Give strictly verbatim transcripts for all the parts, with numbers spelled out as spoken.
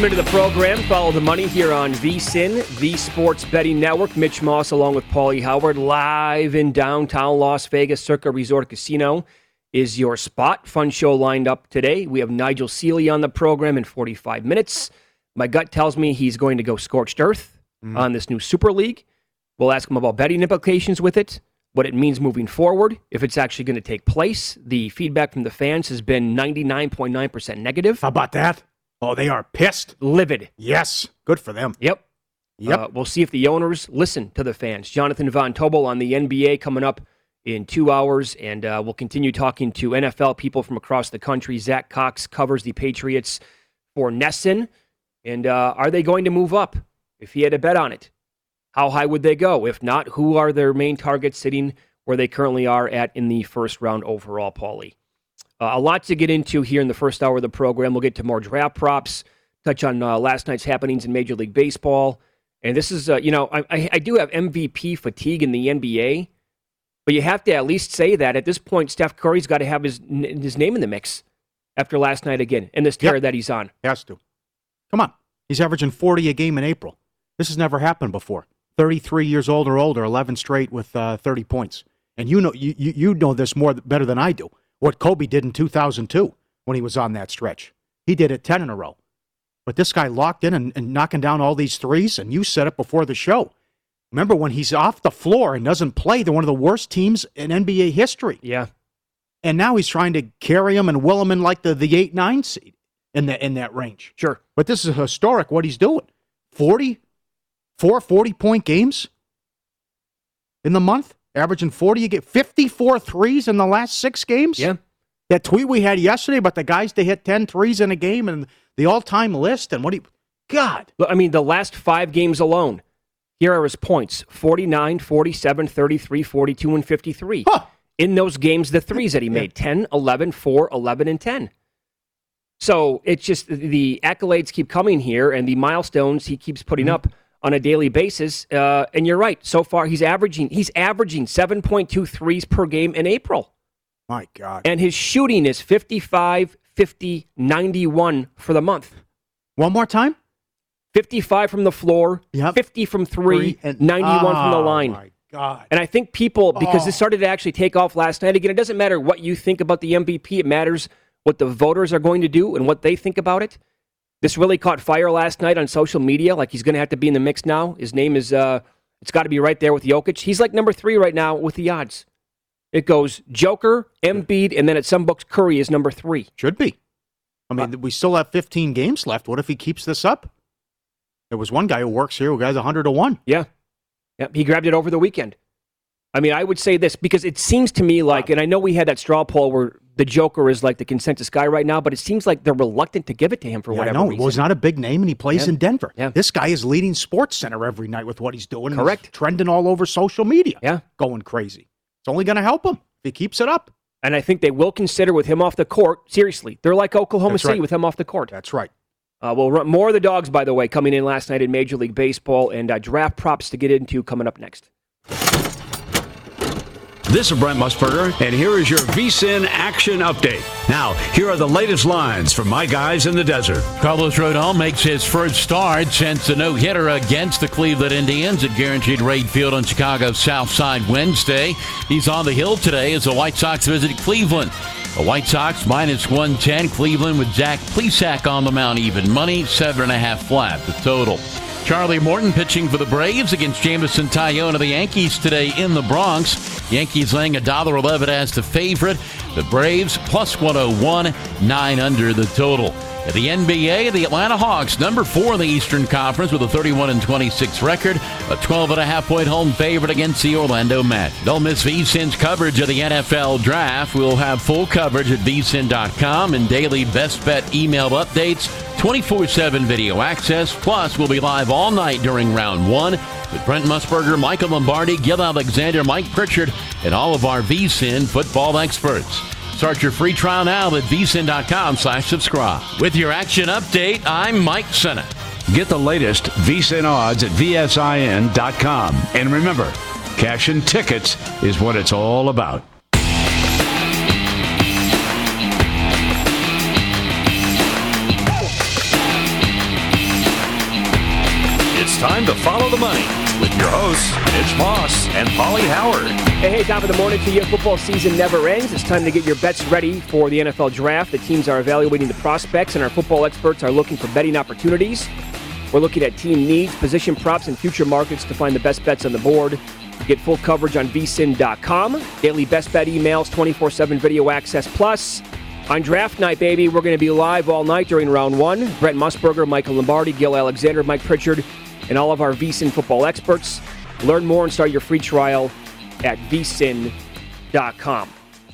Welcome into the program. Follow the money here on VSiN, the Sports Betting Network. Mitch Moss along with Paulie Howard live in downtown Las Vegas. Circa Resort Casino is your spot. Fun show lined up today. We have Nigel Seeley on the program in forty-five minutes. My gut tells me he's going to go scorched earth mm. on this new Super League. We'll ask him about betting implications with it, what it means moving forward, if it's actually going to take place. The feedback from the fans has been ninety-nine point nine percent negative. How about that? Oh, they are pissed. Livid. Yes. Good for them. Yep. Yep. Uh, we'll see if the owners listen to the fans. Jonathan Von Tobel on the N B A coming up in two hours, and uh, we'll continue talking to N F L people from across the country. Zach Cox covers the Patriots for Nesson. And uh, are they going to move up? If he had a bet on it, how high would they go? If not, who are their main targets sitting where they currently are at in the first round overall, Paulie? Uh, a lot to get into here in the first hour of the program. We'll get to more draft props, touch on uh, last night's happenings in Major League Baseball. And this is, uh, you know, I, I, I do have M V P fatigue in the N B A, but you have to at least say that at this point, Steph Curry's got to have his his name in the mix after last night again, and this tear yep. that he's on. Has to. Come on. He's averaging forty a game in April. This has never happened before. thirty-three years old or older, eleven straight with uh, thirty points. And you know you, you you know this more better than I do. What Kobe did in two thousand two when he was on that stretch. He did it ten in a row. But this guy locked in and, and knocking down all these threes, and you said it before the show. Remember, when he's off the floor and doesn't play, they're one of the worst teams in N B A history. Yeah. And now he's trying to carry him and will him in like the, the eight nine seed in, the, in that range. Sure. But this is historic what he's doing. forty-four forty-point games in the month. Averaging forty, you get fifty-four threes in the last six games. Yeah. That tweet we had yesterday about the guys that hit ten threes in a game and the all-time list and what he, God. I mean, the last five games alone, here are his points, forty-nine, forty-seven, thirty-three, forty-two, and fifty-three. Huh. In those games, the threes that he made, ten, eleven, four, eleven, and ten. So it's just the accolades keep coming here and the milestones he keeps putting mm-hmm. up on a daily basis. Uh, and you're right. So far, he's averaging he's averaging seven point two threes per game in April. My God. And his shooting is fifty-five, fifty, ninety-one for the month. One more time? fifty-five from the floor, yep. fifty from three, three and, ninety-one oh, from the line. My God. And I think people, because oh. this started to actually take off last night, again, it doesn't matter what you think about the M V P. It matters what the voters are going to do and what they think about it. This really caught fire last night on social media, like he's going to have to be in the mix now. His name is, uh, it's got to be right there with Jokic. He's like number three right now with the odds. It goes Joker, Embiid, and then at some books, Curry is number three. Should be. I mean, uh, we still have fifteen games left. What if he keeps this up? There was one guy who works here who got one hundred to one. Yeah. Yeah. He grabbed it over the weekend. I mean, I would say this because it seems to me like, and I know we had that straw poll where the Joker is like the consensus guy right now, but it seems like they're reluctant to give it to him for yeah, whatever I know. reason. Well, he's not a big name, and he plays yeah. in Denver. Yeah. This guy is leading Sports Center every night with what he's doing. Correct. He's trending all over social media. Yeah. Going crazy. It's only going to help him if he keeps it up. And I think they will consider with him off the court, seriously. They're like Oklahoma That's City right. with him off the court. That's right. Uh, we'll run more of the dogs, by the way, coming in last night in Major League Baseball, and uh, draft props to get into coming up next. This is Brent Musburger, and here is your VSiN Action Update. Now, here are the latest lines from my guys in the desert. Carlos Rodon makes his first start since the no-hitter against the Cleveland Indians at Guaranteed Rate Field on Chicago's South Side Wednesday. He's on the hill today as the White Sox visit Cleveland. The White Sox minus one ten. Cleveland with Zach Plesac on the mound, even money, seven and a half flat, the total. Charlie Morton pitching for the Braves against Jameson Taillon of the Yankees today in the Bronx. Yankees laying one dollar eleven as the favorite. The Braves plus one oh one, nine under the total. At the N B A, the Atlanta Hawks, number four in the Eastern Conference with a thirty-one and twenty-six record, a twelve and a half point home favorite against the Orlando Magic. Don't miss VSiN's coverage of the N F L Draft. We'll have full coverage at V S I N dot com and daily best bet email updates, twenty-four seven video access. Plus, we'll be live all night during round one with Brent Musburger, Michael Lombardi, Gil Alexander, Mike Pritchard, and all of our VSiN football experts. Start your free trial now at V S I N dot com slash subscribe. With your action update, I'm Mike Senna. Get the latest VSiN odds at V S I N dot com. And remember, cash and tickets is what it's all about. time to follow the money with your hosts, Mitch Moss and Paulie Howard. Hey, hey, top of the morning to you. Football season never ends. It's time to get your bets ready for the N F L draft. The teams are evaluating the prospects, and our football experts are looking for betting opportunities. We're looking at team needs, position props, and future markets to find the best bets on the board. Get full coverage on V S I N dot com. Daily best bet emails, twenty-four seven video access plus. On draft night, baby, we're going to be live all night during round one. Brent Musburger, Michael Lombardi, Gil Alexander, Mike Pritchard, and all of our V S I N football experts. Learn more and start your free trial at V S I N dot com.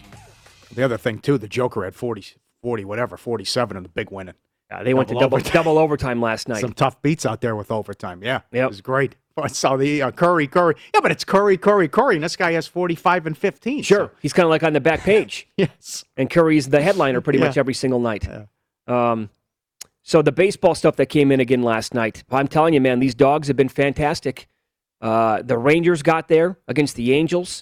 The other thing, too, the Joker had forty, forty whatever, forty-seven in the big winning. Yeah, they went to double overtime. double overtime last night. Some tough beats out there with overtime. Yeah, Yep. it was great. I saw the uh, Curry, Curry. Yeah, but it's Curry, Curry, Curry, and this guy has forty-five and fifteen. Sure, So, he's kind of like on the back page. yes. And Curry's the headliner pretty Yeah. much every single night. Yeah. Um, so the baseball stuff that came in again last night, I'm telling you, man, these dogs have been fantastic. Uh, the Rangers got there against the Angels.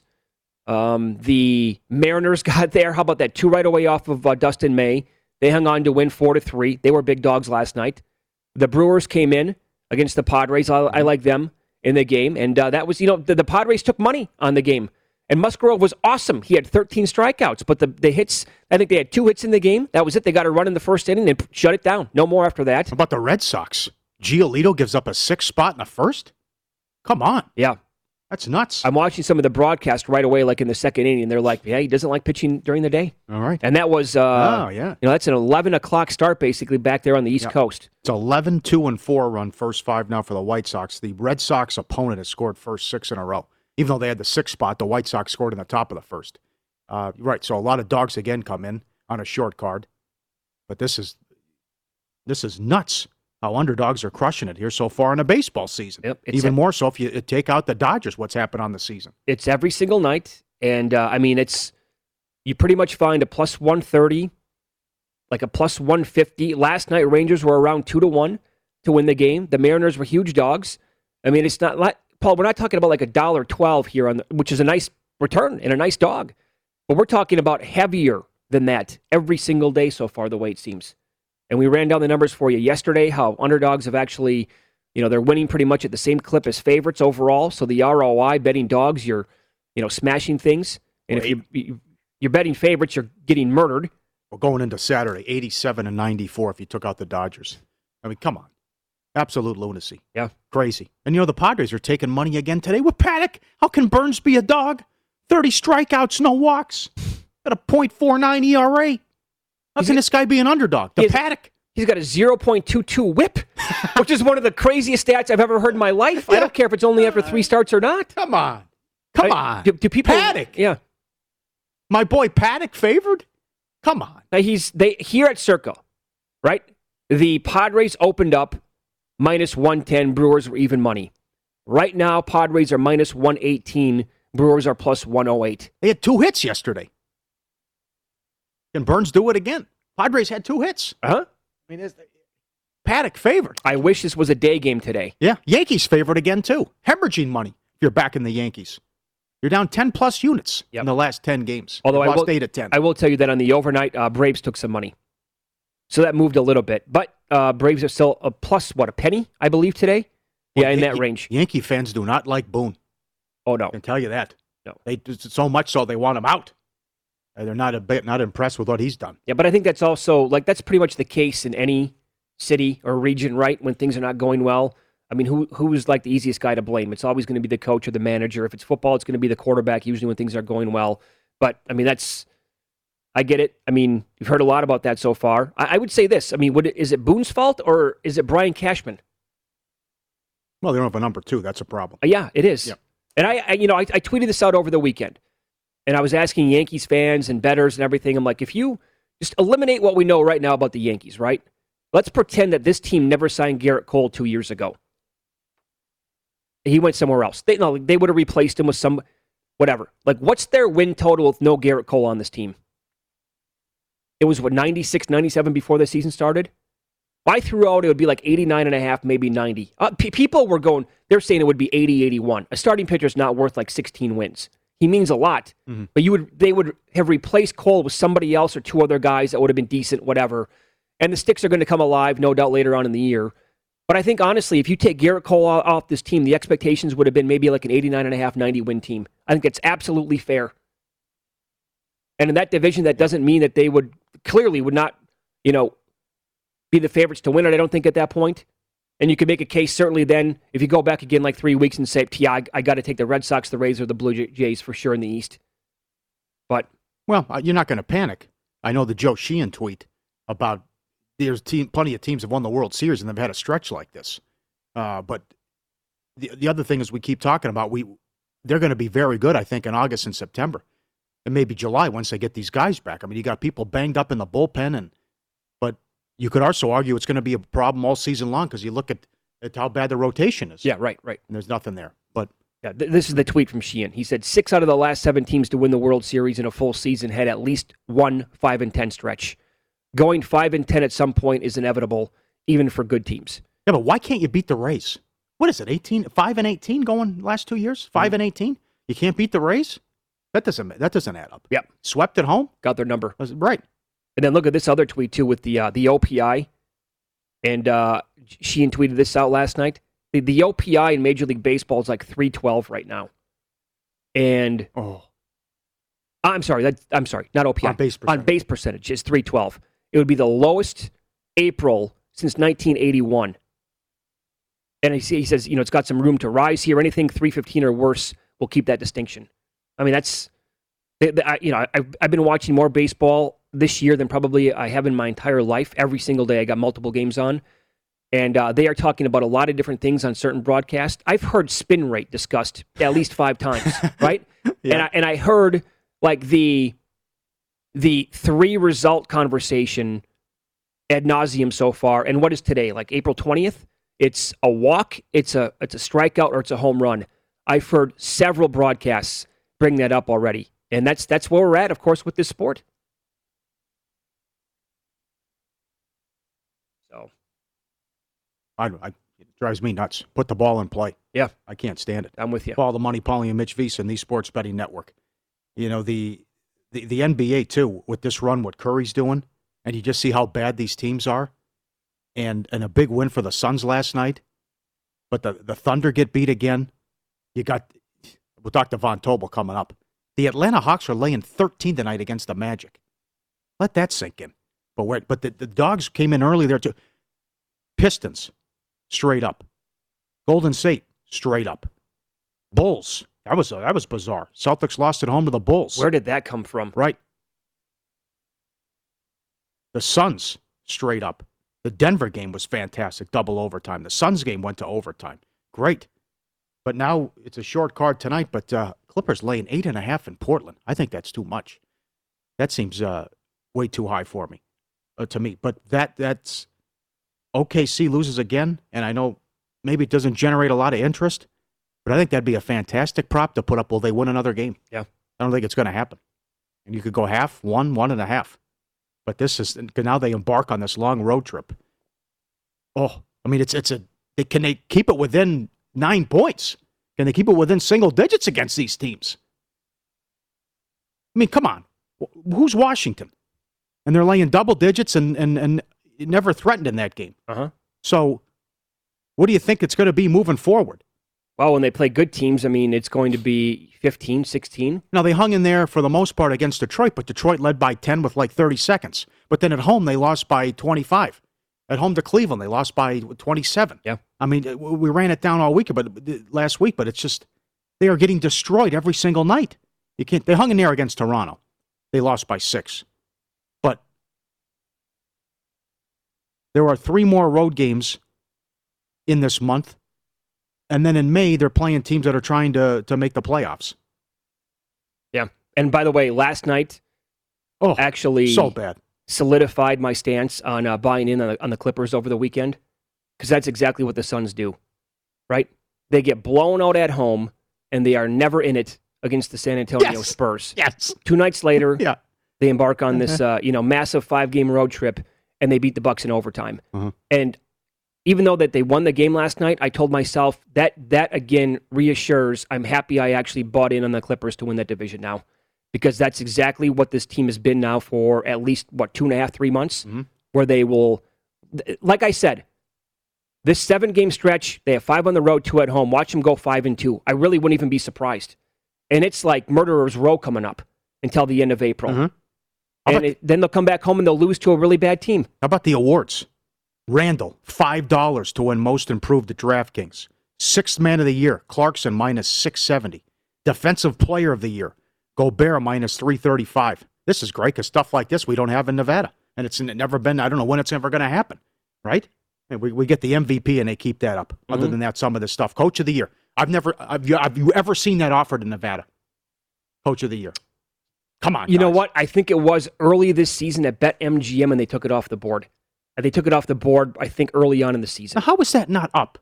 Um, the Mariners got there. How about that? Two right away off of uh, Dustin May. They hung on to win four to three. They were big dogs last night. The Brewers came in against the Padres. I, I like them in the game, and uh, that was, you know, the, the Padres took money on the game. And Musgrove was awesome. He had thirteen strikeouts, but the, the hits, I think they had two hits in the game. That was it. They got a run in the first inning and shut it down. No more after that. How about the Red Sox? Giolito gives up a sixth spot in the first? Come on. Yeah. That's nuts. I'm watching some of the broadcast right away, like in the second inning, and they're like, yeah, he doesn't like pitching during the day. All right. And that was, uh, oh, yeah. you know, that's an eleven o'clock start basically back there on the East Yeah. Coast. It's eleven, two, and four run first five now for the White Sox. The Red Sox opponent has scored first six in a row. Even though they had the sixth spot, the White Sox scored in the top of the first. Uh, right, so a lot of dogs again come in on a short card. But this is this is nuts how underdogs are crushing it here so far in the baseball season. Yep, it's Even a- more so if you take out the Dodgers, what's happened on the season. It's every single night. And, uh, I mean, it's, you pretty much find a plus one thirty, like a plus one fifty. Last night, Rangers were around two to one to win the game. The Mariners were huge dogs. I mean, it's not like, Paul, we're not talking about like a one dollar twelve here, on the, which is a nice return and a nice dog. But we're talking about heavier than that every single day so far, the way it seems. And we ran down the numbers for you yesterday, how underdogs have actually, you know, they're winning pretty much at the same clip as favorites overall. So the R O I, betting dogs, you're, you know, smashing things. And if you, you, you're betting favorites, you're getting murdered. Well, going into Saturday, eighty-seven and ninety-four if you took out the Dodgers. I mean, come on. Absolute lunacy. Yeah. Crazy. And, you know, the Padres are taking money again today with Paddock. How can Burns be a dog? thirty strikeouts, no walks. At a point four nine E R A. How He's can a- this guy be an underdog? The He's- Paddock. He's got a zero point two two whip, which is one of the craziest stats I've ever heard in my life. I Yeah. don't care if it's only after three starts or not. Come on. Come I- on. Do, do people? Paddock. Yeah. My boy Paddock favored? Come on. Now he's they here at Circa, right? The Padres opened up minus one ten. Brewers were even money. Right now, Padres are minus one eighteen. Brewers are plus one oh eight. They had two hits yesterday. Can Burns do it again? Padres had two hits. Huh? I mean, is Paddock favored. I wish this was a day game today. Yeah, Yankees favored again, too. Hemorrhaging money if you're back in the Yankees. You're down ten-plus units Yep. in the last ten games. Although You I lost will, eight of ten. I will tell you that on the overnight, uh, Braves took some money. So that moved a little bit. But uh, Braves are still a plus, what, a penny, I believe, today? Yeah, in that Yankee- range. Yankee fans do not like Boone. Oh, no. I can tell you that. No. They so much so they want him out. And they're not a bit not impressed with what he's done. Yeah, but I think that's also, like, that's pretty much the case in any city or region, right? When things are not going well. I mean, who who's like the easiest guy to blame? It's always going to be the coach or the manager. If it's football, it's going to be the quarterback, usually when things are going well. But, I mean, that's, I get it. I mean, you've heard a lot about that so far. I, I would say this. I mean, would it, is it Boone's fault or is it Brian Cashman? Well, they don't have a number two. That's a problem. Uh, yeah, it is. Yep. And I, I, you know, I, I tweeted this out over the weekend, and I was asking Yankees fans and bettors and everything. I'm like, if you just eliminate what we know right now about the Yankees, right? Let's pretend that this team never signed Garrett Cole two years ago. He went somewhere else. They, no, they would have replaced him with some, whatever. Like, what's their win total with no Garrett Cole on this team? It was, what, ninety-six, ninety-seven before the season started? If I threw out, it would be like eighty-nine and a half, maybe ninety. Uh, p- people were going, they're saying it would be eighty, eighty-one. A starting pitcher is not worth like sixteen wins. He means a lot. Mm-hmm. But you would, they would have replaced Cole with somebody else or two other guys that would have been decent, whatever. And the sticks are going to come alive, no doubt, later on in the year. But I think, honestly, if you take Garrett Cole off this team, the expectations would have been maybe like an eighty-nine and a half, ninety win team. I think it's absolutely fair. And in that division, that doesn't mean that they would clearly would not, you know, be the favorites to win it, I don't think, at that point. And you could make a case, certainly then, if you go back again like three weeks and say, yeah, I, I got to take the Red Sox, the Rays, or the Blue Jays for sure in the East. But Well, uh, you're not going to panic. I know the Joe Sheehan tweet about there's team, plenty of teams have won the World Series and they've had a stretch like this. Uh, but the the other thing is we keep talking about, we they're going to be very good, I think, in August and September. And maybe July once they get these guys back. I mean, you got people banged up in the bullpen, and but you could also argue it's going to be a problem all season long because you look at, at how bad the rotation is. yeah, right, right. And there's nothing there. But Yeah, th- this is the tweet from Sheehan. He said, six out of the last seven teams to win the World Series in a full season had at least one five and ten stretch. Going five and ten at some point is inevitable, even for good teams. yeah, but why can't you beat the Rays? What is it, eighteen, five and eighteen going last two years? five and eighteen? You can't beat the Rays? That doesn't that doesn't add up. Yep. Swept at home? Got their number. Right. And then look at this other tweet, too, with the uh, the O P I. And uh, Sheehan tweeted this out last night. The, the O P I in Major League Baseball is like three twelve right now. And Oh. I'm sorry, that, I'm sorry, not O P I. On base percentage. On base percentage is three twelve. It would be the lowest April since nineteen eighty-one. And he he says, you know, it's got some room to rise here. Anything three fifteen or worse will keep that distinction. I mean, that's, you know, I've, I've been watching more baseball this year than probably I have in my entire life. Every single day I got multiple games on. And uh, they are talking about a lot of different things on certain broadcasts. I've heard spin rate discussed at least five times, right? Yeah. And I, and I heard like the the three result conversation ad nauseum so far. And what is today? Like April twentieth? It's a walk, it's a it's a strikeout, or it's a home run. I've heard several broadcasts bring that up already. And that's that's where we're at, of course, with this sport. So I, I, it drives me nuts. Put the ball in play. yeah, I can't stand it. I'm with you. All the money, Paulie and Mitch Visa and the Sports Betting Network. You know, the, the, the N B A, too, with this run, what Curry's doing, and you just see how bad these teams are. And and a big win for the Suns last night. But the, the Thunder get beat again. You got, with Doctor Von Tobel coming up. The Atlanta Hawks are laying thirteen tonight against the Magic. Let that sink in. But where, but the, the Dogs came in early there, too. Pistons, straight up. Golden State, straight up. Bulls, that was that was bizarre. Celtics lost at home to the Bulls. Where did that come from? Right. The Suns, straight up. The Denver game was fantastic, double overtime. The Suns game went to overtime. Great. But now it's a short card tonight, but uh, Clippers laying eight and a half in Portland. I think that's too much. That seems uh, way too high for me, uh, to me. But that that's O K C loses again, and I know maybe it doesn't generate a lot of interest, but I think that'd be a fantastic prop to put up. Will they win another game? Yeah. I don't think it's going to happen. And you could go half, one, one and a half. But this is now they embark on this long road trip. Oh, I mean, it's it's a they can they keep it within nine points? Can they keep it within single digits against these teams? I mean, come on, who's Washington? And they're laying double digits and and and never threatened in that game. Uh huh. So, what do you think it's going to be moving forward? Well, when they play good teams, I mean, it's going to be fifteen, sixteen. Now, they hung in there for the most part against Detroit, but Detroit led by ten with like thirty seconds. But then at home, they lost by twenty-five. At home to Cleveland, they lost by twenty-seven. Yeah. I mean, we ran it down all week, but last week, but it's just, they are getting destroyed every single night. You can't, they hung in there against Toronto. They lost by six. But there are three more road games in this month. And then in May, they're playing teams that are trying to, to make the playoffs. Yeah. And by the way, last night, Oh, actually so bad. solidified my stance on uh, buying in on the, on the Clippers over the weekend, because that's exactly what the Suns do, right? They get blown out at home, and they are never in it against the San Antonio Yes. Spurs. Yes. Two nights later, Yeah. they embark on this uh, you know massive five-game road trip, and they beat the Bucks in overtime. Uh-huh. And even though that they won the game last night, I told myself that that again reassures I'm happy I actually bought in on the Clippers to win that division now, because that's exactly what this team has been now for at least, what, two and a half, three months, Mm-hmm. where they will, like I said, This seven-game stretch, they have five on the road, two at home. Watch them go five and two. I really wouldn't even be surprised. And it's like murderer's row coming up until the end of April. Mm-hmm. And it, then they'll come back home and they'll lose to a really bad team. How about the awards? Randall, five dollars to win Most Improved at DraftKings. Sixth Man of the Year, Clarkson, minus six seventy. Defensive Player of the Year, Gobert, minus three thirty-five. This is great because stuff like this we don't have in Nevada. And it's never been, I don't know when it's ever going to happen, right? And we, we get the M V P and they keep that up. Mm-hmm. Other than that, some of this stuff. Coach of the Year. I've never, have you, have you ever seen that offered in Nevada? Coach of the Year. Come on, You guys. know what? I think it was early this season at BetMGM and they took it off the board. They took it off the board, I think, early on in the season. Now, how is that not up?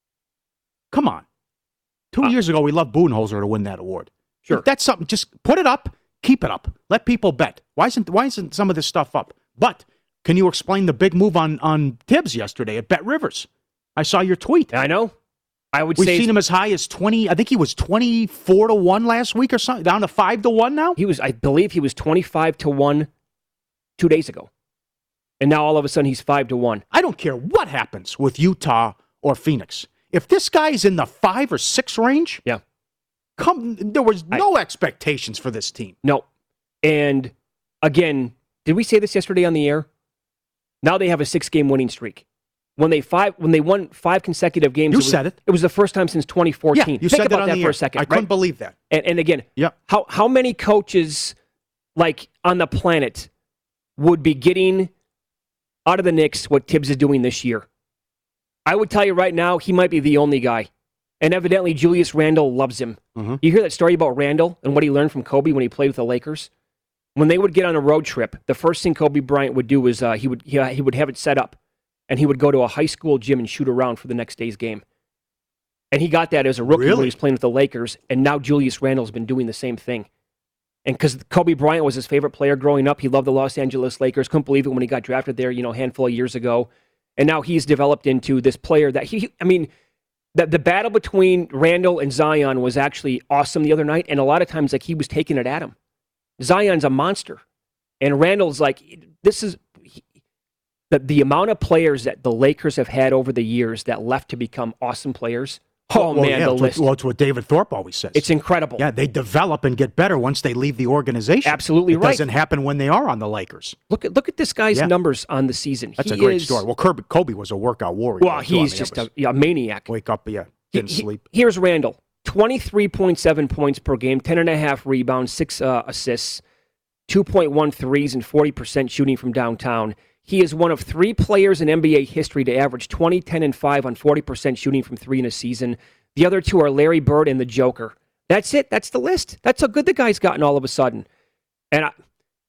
Come on. Two uh, years ago, we loved Budenholzer to win that award. Sure. If that's something, just put it up, keep it up. Let people bet. Why isn't why isn't some of this stuff up? But can you explain the big move on, on Tibbs yesterday at Bet Rivers? I saw your tweet. I know. I would We've say seen him as high as twenty. I think he was twenty-four to one last week or something, down to five to one now. He was, I believe, he was twenty-five to one two days ago, and now all of a sudden he's five to one. I don't care what happens with Utah or Phoenix. If this guy's in the five or six range, yeah, come. There was no I, expectations for this team. No, and again, did we say this yesterday on the air? Now they have a six-game winning streak. When they five when they won five consecutive games, you it was, said it. It was the first time since twenty fourteen. Yeah, you Think said about that, on that the for air. a second. I right? couldn't believe that. And, and again, yep. how how many coaches like on the planet would be getting out of the Knicks what Tibbs is doing this year? I would tell you right now, he might be the only guy. And evidently, Julius Randle loves him. Mm-hmm. You hear that story about Randle and what he learned from Kobe when he played with the Lakers? When they would get on a road trip, the first thing Kobe Bryant would do was uh, he would he, he would have it set up, and he would go to a high school gym and shoot around for the next day's game. And he got that as a rookie really? when he was playing with the Lakers, and now Julius Randle's been doing the same thing. And because Kobe Bryant was his favorite player growing up, he loved the Los Angeles Lakers. Couldn't believe it when he got drafted there, you know, a handful of years ago. And now he's developed into this player that he, I mean, the, the battle between Randle and Zion was actually awesome the other night. And a lot of times, like, he was taking it at him. Zion's a monster. And Randle's like, this is he, the, the amount of players that the Lakers have had over the years that left to become awesome players. Oh, well, man, yeah, the it's list. What, well, it's what David Thorpe always says. It's incredible. Yeah, they develop and get better once they leave the organization. Absolutely it right. It doesn't happen when they are on the Lakers. Look at look at this guy's yeah. numbers on the season. That's he a great is, story. Well, Kobe, Kobe was a workout warrior. Well, too. he's I mean, just was, a, yeah, a maniac. Wake up, yeah, didn't he, he, sleep. Here's Randle. twenty-three point seven points per game, ten and a half rebounds, six uh, assists, two point one threes, and forty percent shooting from downtown. He is one of three players in N B A history to average twenty, ten, and five on forty percent shooting from three in a season. The other two are Larry Bird and the Joker. That's it. That's the list. That's how good the guy's gotten all of a sudden. And I,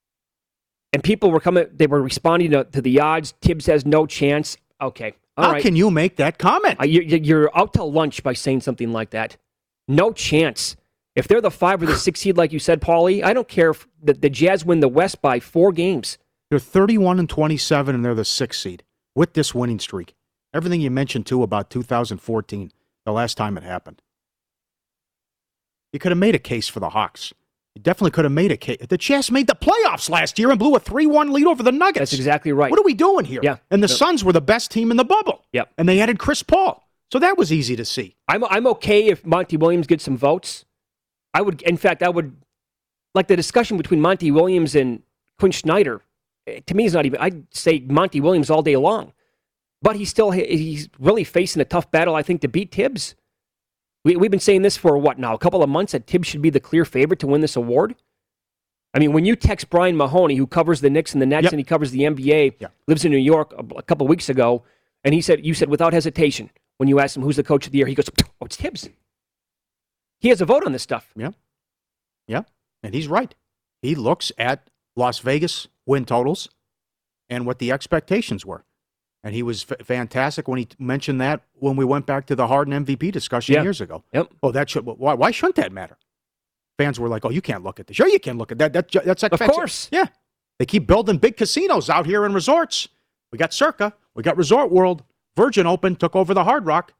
and people were coming, they were responding to, to the odds. Tibbs has no chance. Okay. All How right. can you make that comment? Uh, you, you're out to lunch by saying something like that. No chance. If they're the five or the six seed, like you said, Paulie, I don't care if the, the Jazz win the West by four games. They're thirty-one and twenty-seven, and they're the sixth seed with this winning streak. Everything you mentioned, too, about two thousand fourteen, the last time it happened. You could have made a case for the Hawks. You definitely could have made a case. The Jazz made the playoffs last year and blew a three one lead over the Nuggets. That's exactly right. What are we doing here? Yeah. And the Yep. Suns were the best team in the bubble. Yep. And they added Chris Paul. So that was easy to see. I'm I'm okay if Monty Williams gets some votes. I would, in fact, I would like the discussion between Monty Williams and Quinn Snyder. eh, To me, is not even. I'd say Monty Williams all day long, but he's still he's really facing a tough battle. I think to beat Tibbs. We we've been saying this for what now? A couple of months that Tibbs should be the clear favorite to win this award. I mean, when you text Brian Mahoney, who covers the Knicks and the Nets, Yep. and he covers the N B A, Yep. lives in New York, a, a couple of weeks ago, and he said, you said without hesitation, when you asked him who's the coach of the year, he goes, "Oh, it's Tibbs." He has a vote on this stuff. Yeah. Yeah. And he's right. He looks at Las Vegas win totals and what the expectations were. And he was f- fantastic when he t- mentioned that when we went back to the Harden M V P discussion Yeah. years ago. Yep. Oh, that should. Why, why shouldn't that matter? Fans were like, "Oh, you can't look at this. Sure, you can look at that. that ju- that's Of expected." course. Yeah. They keep building big casinos out here in resorts. We got Circa. We got Resort World. Virgin Open took over the Hard Rock.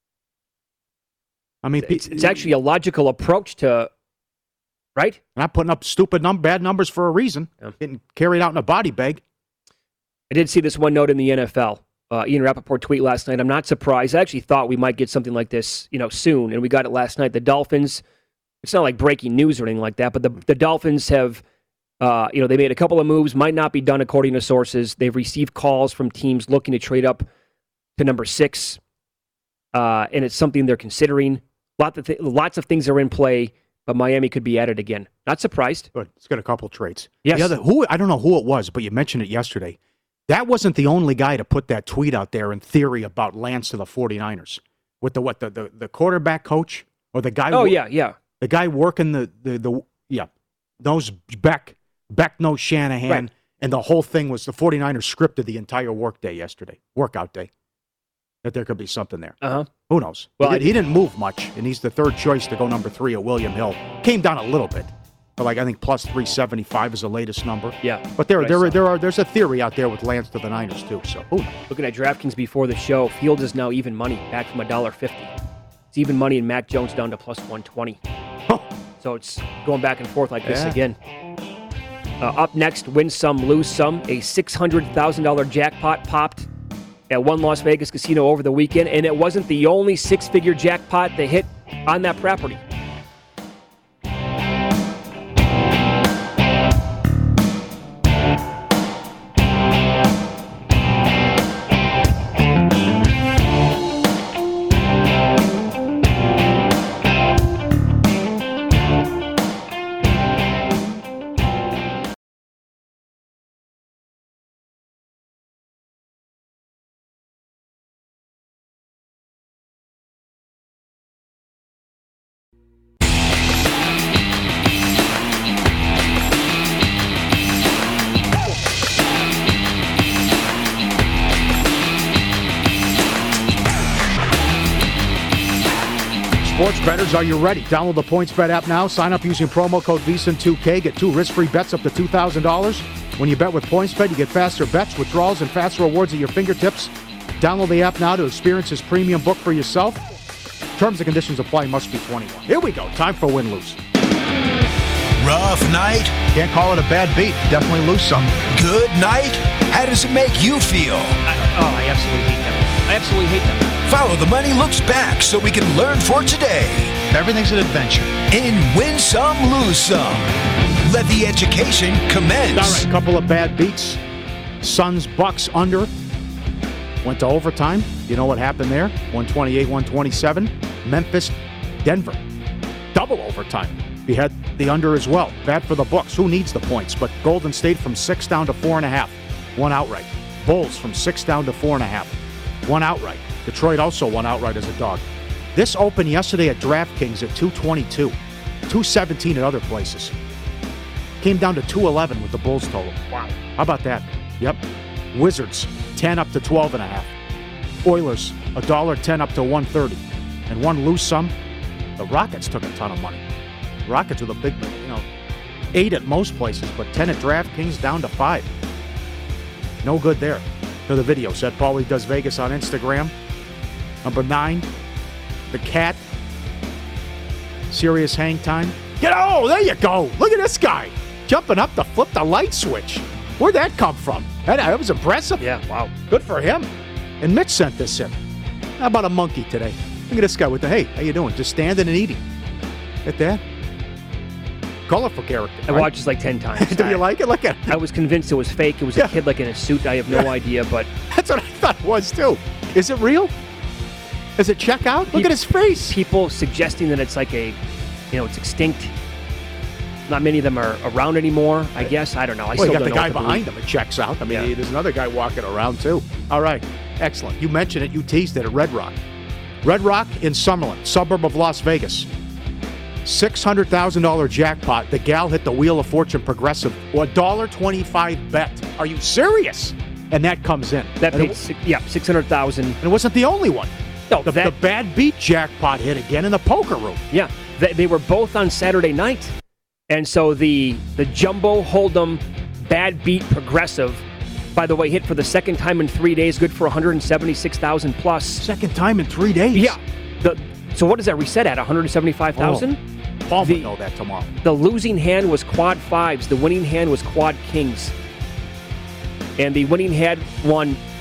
I mean, It's, it's actually a logical approach to, right? not putting up stupid, num- bad numbers for a reason. Yeah. Getting carried out in a body bag. I did see this one note in the N F L. uh, Ian Rappaport tweet last night. I'm not surprised. I actually thought we might get something like this, you know, soon, and we got it last night. The Dolphins, it's not like breaking news or anything like that, but the, the Dolphins have, uh, you know, they made a couple of moves, might not be done according to sources. They've received calls from teams looking to trade up to number six, uh, and it's something they're considering. Lot of th- lots of things are in play, but Miami could be at it again. Not surprised. Good. It's got a couple trades. Yes. The other, who, I don't know who it was, but you mentioned it yesterday. That wasn't the only guy to put that tweet out there in theory about Lance to the 49ers. With the what, the, the, the quarterback coach? Or the guy Oh, wo- yeah, yeah. The guy working the, the, the yeah, knows Beck. Beck knows Shanahan. Right. And the whole thing was the 49ers scripted the entire work day yesterday, workout day, that there could be something there. Uh-huh. Who knows? Well, he, did, I- he didn't move much, and he's the third choice to go number three at William Hill. Came down a little bit. But like I think plus three seventy-five is the latest number. Yeah. But there, Right, there, so- there are there's a theory out there with Lance to the Niners too. So who knows? Looking at DraftKings before the show, Fields is now even money, back from one dollar fifty. It's even money, and Mac Jones down to plus one twenty. So it's going back and forth like this Yeah. again. Uh, up next, win some, lose some. A six hundred thousand dollars jackpot popped at one Las Vegas casino over the weekend, and it wasn't the only six-figure jackpot that hit on that property. Sports bettors, are you ready? Download the PointsBet app now. Sign up using promo code V S I N two K. Get two risk-free bets up to two thousand dollars. When you bet with PointsBet, you get faster bets, withdrawals, and faster rewards at your fingertips. Download the app now to experience this premium book for yourself. Terms and conditions apply. Must be twenty-one. Here we go. Time for win-lose. Rough night? Can't call it a bad beat. Definitely lose some. Good night? How does it make you feel? I, oh, I absolutely hate them. I absolutely hate them. Follow The Money Looks Back so we can learn for today. Everything's an adventure. In Win Some, Lose Some. Let the education commence. All right, couple of bad beats. Suns, Bucks under. Went to overtime. You know what happened there? one twenty-eight, one twenty-seven. Memphis, Denver. Double overtime. We had the under as well. Bad for the Bucks. Who needs the points? But Golden State from six down to four and a half. One outright. Bulls from six down to four and a half. One outright. Detroit also won outright as a dog. This opened yesterday at DraftKings at two twenty-two. two seventeen at other places. Came down to two eleven with the Bulls total. Wow. How about that? Yep. Wizards, ten up to twelve and a half. Oilers, one dollar ten up to one thirty. And one lose some. The Rockets took a ton of money. Rockets with a big, you know, eight at most places, but ten at DraftKings down to five. No good there. To the video, said Paulie Does Vegas on Instagram. Number nine, the Cat. Serious hang time. Get oh, there you go. Look at this guy jumping up to flip the light switch. Where'd that come from? That, that was impressive. Yeah, wow. Good for him. And Mitch sent this in. How about a monkey today? Look at this guy with the, hey, how you doing? Just standing and eating. At that. Colorful character. I right? watched this like ten times. Do you I, like it? Look at it. I was convinced it was fake. It was Yeah. a kid like in a suit. I have no idea, but That's what I thought it was, too. Is it real? Does it check out? Look He- at his face. people suggesting that it's like a, you know, it's extinct. Not many of them are around anymore, I guess. I don't know. I Well, still you got don't the know guy what to behind believe. him. It checks out. I mean, Yeah. there's another guy walking around, too. All right. Excellent. You mentioned it. You teased it at Red Rock. Red Rock in Summerlin, suburb of Las Vegas. six hundred thousand dollars jackpot. The gal hit the Wheel of Fortune Progressive. one dollar twenty-five bet. Are you serious? And that comes in. That and, paid, it, six, yeah, six hundred thousand. and it wasn't the only one. No, The, that, the bad beat jackpot hit again in the poker room. yeah, they, they were both on Saturday night, and so the the jumbo hold'em bad beat progressive, by the way, hit for the second time in three days, good for one hundred seventy-six thousand plus. Second time in three days. Yeah, the so what does that reset at? one hundred seventy-five thousand. Paul The- will know that tomorrow. The losing hand was quad fives. The winning hand was quad kings. And the winning hand won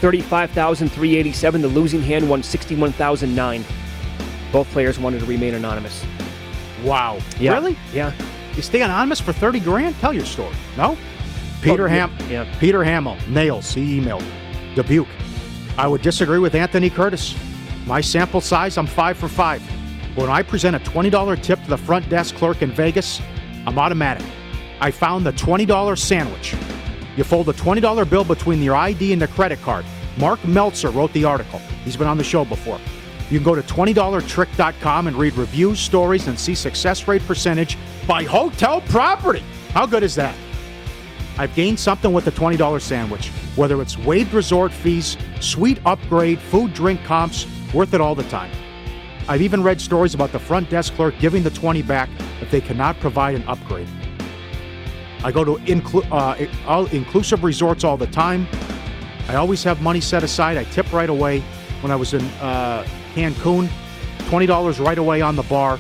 thirty-five thousand three hundred eighty-seven dollars. The losing hand won sixty-one thousand nine dollars. Both players wanted to remain anonymous. Wow. Yeah. Really? Yeah. You stay anonymous for thirty grand? Tell your story. No? Peter Oh, Ham yeah. Peter Hamill, Nails, he emailed. Dubuque. I would disagree with Anthony Curtis. My sample size, I'm five for five. When I present a twenty dollars tip to the front desk clerk in Vegas, I'm automatic. I found the twenty dollars sandwich. You fold a twenty dollars bill between your I D and the credit card. Mark Meltzer wrote the article. He's been on the show before. You can go to twenty dollar trick dot com and read reviews, stories, and see success rate percentage by hotel property. How good is that? I've gained something with the twenty dollars sandwich. Whether it's waived resort fees, suite upgrade, food, drink comps, worth it all the time. I've even read stories about the front desk clerk giving the twenty back if they cannot provide an upgrade. I go to inclu- uh, all inclusive resorts all the time. I always have money set aside. I tip right away. When I was in uh, Cancun, twenty dollars right away on the bar.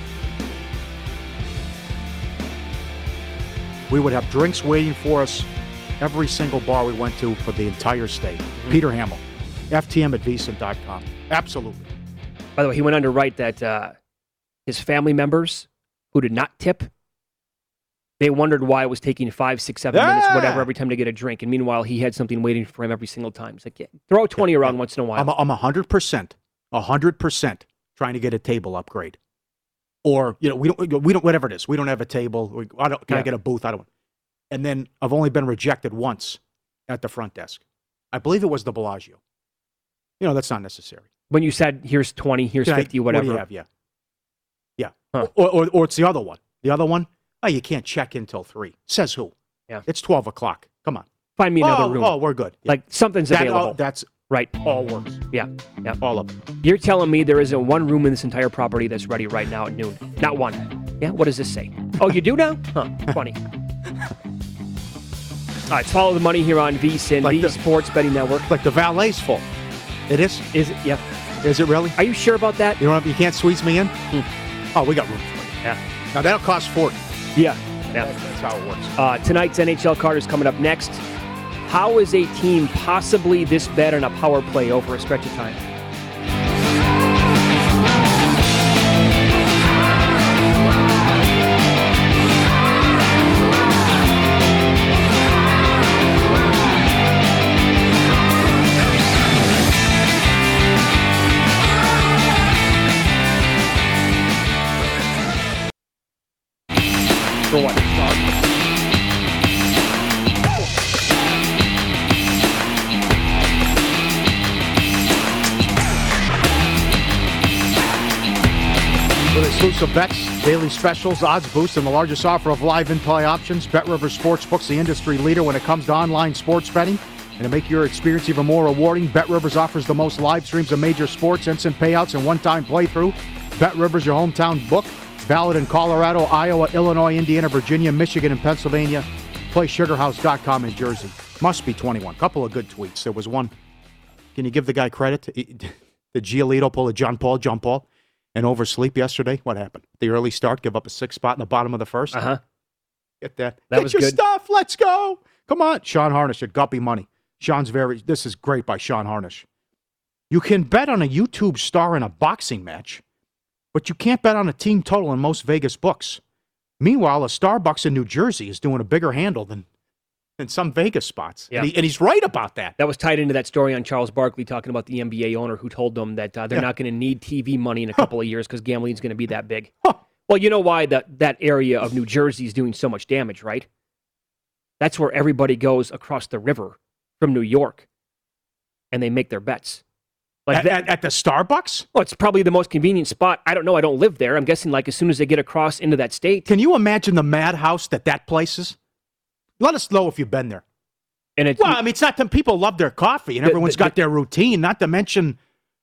We would have drinks waiting for us every single bar we went to for the entire stay. Mm-hmm. Peter Hamill, F T M at vcent dot com. Absolutely. By the way, he went on to write that uh, his family members who did not tip, they wondered why it was taking five, six, seven yeah. minutes, whatever, every time to get a drink. And meanwhile, he had something waiting for him every single time. It's like, yeah, throw twenty yeah, around yeah. once in a while. I'm, I'm one hundred percent, one hundred percent trying to get a table upgrade. Or, you know, we don't, we don't, whatever it is. We don't have a table. We, I don't, can yeah. I get a booth? I don't. And then I've only been rejected once at the front desk. I believe it was the Bellagio. You know, that's not necessary. When you said, here's twenty, here's can fifty, I, whatever. What do you have? Yeah. Yeah. Huh. Or, or, or it's the other one. The other one, oh, you can't check in till three. Says who? Yeah. It's twelve o'clock. Come on. Find me another oh, room. Oh, we're good. Yeah. Like, something's that, available. Oh, that's right. All works. Yeah. Yeah. All of them. You're telling me there isn't one room in this entire property that's ready right now at noon? Not one. Yeah? What does this say? Oh, you do now? Huh. Funny. All right, follow the money here on VSiN, like the Sports Betting Network. Like the valet's full. It is? Is it? Yeah. Is it really? Are you sure about that? You know, you can't squeeze me in? Hmm. Oh, we got room for you. Yeah. Now, that'll cost forty. Yeah. Yeah. That's, that's how it works. Uh, tonight's N H L card is coming up next. How is a team possibly this bad on a power play over a stretch of time? For what? With exclusive bets, daily specials, odds boost, and the largest offer of live in-play options, BetRivers Sportsbook's the industry leader when it comes to online sports betting. And to make your experience even more rewarding, BetRivers offers the most live streams of major sports, instant payouts, and one-time playthrough. BetRivers, your hometown book. Valid in Colorado, Iowa, Illinois, Indiana, Virginia, Michigan, and Pennsylvania. Play sugar house dot com in Jersey. Must be twenty-one. Couple of good tweets. There was one. Can you give the guy credit? Did Giolito pull a John Paul, John Paul, and oversleep yesterday? What happened? The early start, give up a six spot in the bottom of the first? Uh-huh. Get that. That Get was your good. stuff. Let's go. Come on. Sean Harnish at Guppy Money. Sean's very, this is great by Sean Harnish. You can bet on a YouTube star in a boxing match, but you can't bet on a team total in most Vegas books. Meanwhile, a Starbucks in New Jersey is doing a bigger handle than, than some Vegas spots. Yeah. And, he, and he's right about that. That was tied into that story on Charles Barkley talking about the N B A owner who told them that uh, they're Yeah. not going to need T V money in a couple of years because gambling's going to be that big. Huh. Well, you know why that, that area of New Jersey is doing so much damage, right? That's where everybody goes across the river from New York, and they make their bets. Like At, that, at, at the Starbucks? well, it's probably the most convenient spot. I don't know. I don't live there. I'm guessing like as soon as they get across into that state. Can you imagine the madhouse that that place is? Let us know if you've been there. And it's, Well, I mean, it's not that people love their coffee and The- everyone's the- got their routine, not to mention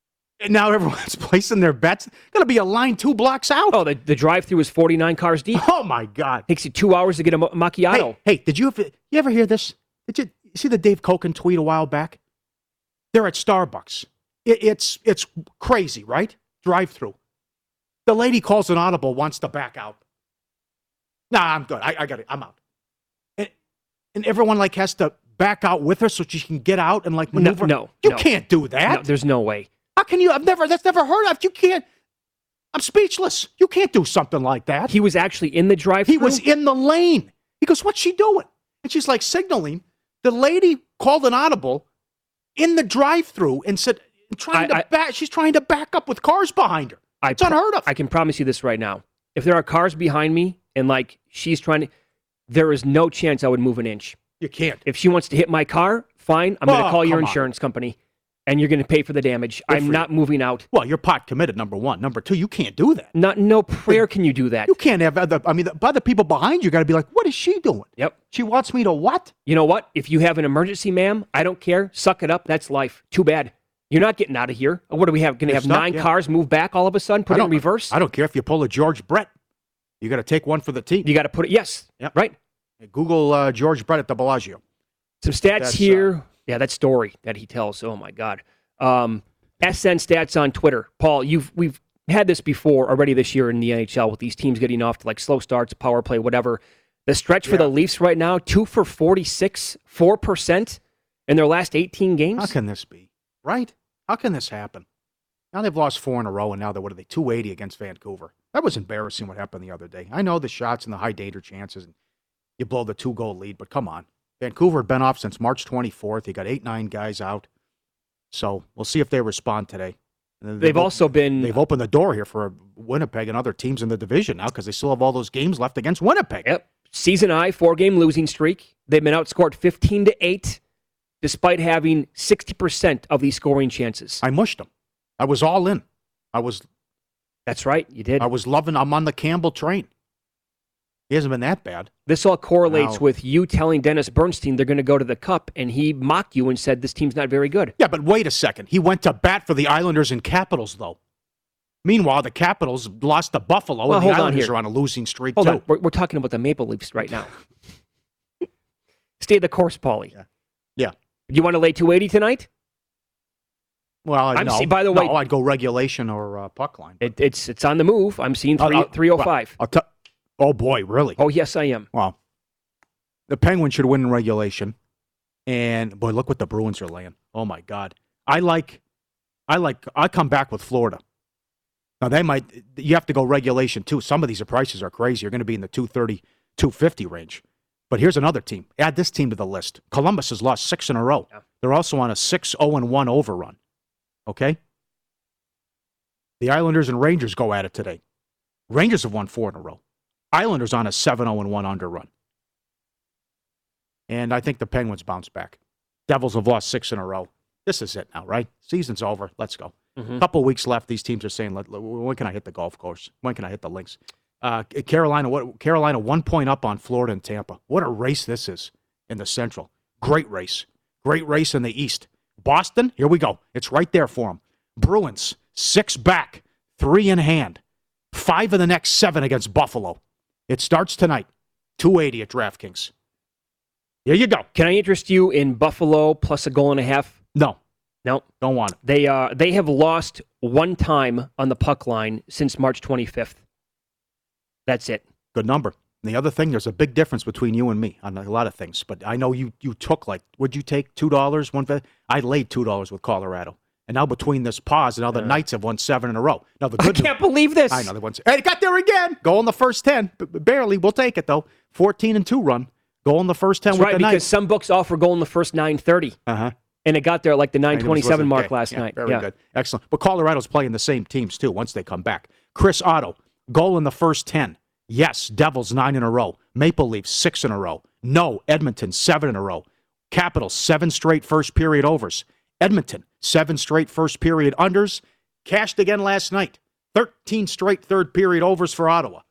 now everyone's placing their bets. Going to be a line two blocks out. oh, the, the drive-through is forty-nine cars deep. Oh, my God. Takes you two hours to get a ma- macchiato. Hey, hey, did you ever, you ever hear this? Did you, you see the Dave Koken tweet a while back? They're at Starbucks. It, it's it's crazy, right? Drive-through. The lady calls an audible, wants to back out. Nah, I'm good. I, I got it. I'm out. And, and everyone like has to back out with her so she can get out and like No, maneuver? no, you no. can't do that. No, there's no way. How can you? I've never. That's never heard of. You can't. I'm speechless. You can't do something like that. He was actually in the drive-thru? He was in the lane. He goes, "What's she doing?" And she's like signaling. The lady called an audible in the drive-thru and said, "Trying I- to back." She's trying to back up with cars behind her. I It's unheard of. I can promise you this right now. If there are cars behind me and like she's trying to, there is no chance I would move an inch. You can't. If she wants to hit my car, fine. I'm going Oh, to call your come on. insurance company, and you're going to pay for the damage. Good I'm for not you. moving out. Well, you're pot committed. Number one. Number two, you can't do that. Not no prayer can you do that. You can't have other. I mean, the other people behind you got to be like, "What is she doing?" Yep. She wants me to what? You know what? If you have an emergency, ma'am, I don't care. Suck it up. That's life. Too bad. You're not getting out of here. What do we have? Going to You're have stuck, nine yeah. cars move back all of a sudden? Put I it in don't- reverse? I don't care if you pull a George Brett. You got to take one for the team. You got to put it. Yes. Yep. Right. Google uh, George Brett at the Bellagio. Some stats That's, here. yeah, that story that he tells. Oh my God. Um, S N Stats on Twitter. Paul, you've we've had this before already this year in the N H L with these teams getting off to like slow starts, power play, whatever. The stretch for Yeah. the Leafs right now, two for forty-six, four percent in their last eighteen games. How can this be? Right? How can this happen? Now they've lost four in a row, and now they're, what are they, two eighty against Vancouver. That was embarrassing what happened the other day. I know the shots and the high danger chances, and you blow the two-goal lead, but come on. Vancouver had been off since March twenty-fourth. You got eight, nine guys out. So we'll see if they respond today. And then They've op- also been They've opened the door here for Winnipeg and other teams in the division now because they still have all those games left against Winnipeg. Yep. Season high, four game losing streak. They've been outscored fifteen to eight, despite having sixty percent of these scoring chances. I mushed them. I was all in. I was That's right, you did. I was loving I'm on the Campbell train. He hasn't been that bad. This all correlates Wow. with you telling Dennis Bernstein they're going to go to the Cup, and he mocked you and said this team's not very good. Yeah, but wait a second. He went to bat for the Islanders and Capitals, though. Meanwhile, the Capitals lost to Buffalo, Well, and the hold on Islanders here. are on a losing streak, Hold too. on, we're, we're talking about the Maple Leafs right now. Stay the course, Paulie. Yeah. Yeah. Do you want to lay two eighty tonight? Well, I'm no. see- by the way- no, I'd go regulation or uh, puck line. It, it's it's on the move. I'm seeing I'll- three, I'll- three oh five. I'll tell. Oh, boy, really? Oh, yes, I am. Well, the Penguins should win in regulation. And, boy, look what the Bruins are laying. Oh, my God. I like, I like, I come back with Florida. Now, they might, you have to go regulation, too. Some of these prices are crazy. You're going to be in the two thirty, two fifty range. But here's another team. Add this team to the list. Columbus has lost six in a row. Yeah. They're also on a six oh one overrun. Okay? The Islanders and Rangers go at it today. Rangers have won four in a row. Islanders on a seven oh one underrun. And I think the Penguins bounce back. Devils have lost six in a row. This is it now, right? Season's over. Let's go. Mhm. Couple weeks left. These teams are saying, Let, when can I hit the golf course? When can I hit the links? Uh, Carolina, what, Carolina one point up on Florida and Tampa. What a race this is in the Central. Great race. Great race in the East. Boston, here we go. It's right there for them. Bruins, six back, three in hand. Five of the next seven against Buffalo. It starts tonight. two eighty at DraftKings. Here you go. Can I interest you in Buffalo plus a goal and a half? No, No. don't want it. They uh they have lost one time on the puck line since March twenty-fifth. That's it. Good number. And the other thing, there's a big difference between you and me on a lot of things. But I know you you took like, would you take two dollars? One, I laid two dollars with Colorado. And now between this pause, and now the Knights have won seven in a row. Now the I good can't believe this. I know they won. Hey, it got there again. Goal in the first ten. B- barely. We'll take it, though. fourteen and two run. Goal in the first ten That's with right, the because Knights. some books offer goal in the first nine thirty, Uh-huh. and it got there at like the nine twenty-seven mark Okay. last Yeah, night. Very yeah. good. Excellent. But Colorado's playing the same teams, too, once they come back. Chris Otto, goal in the first ten. Yes, Devils, nine in a row. Maple Leafs, six in a row. No, Edmonton, seven in a row. Capitals, seven straight first period overs. Edmonton, seven straight first period unders. Cashed again last night. thirteen straight third period overs for Ottawa.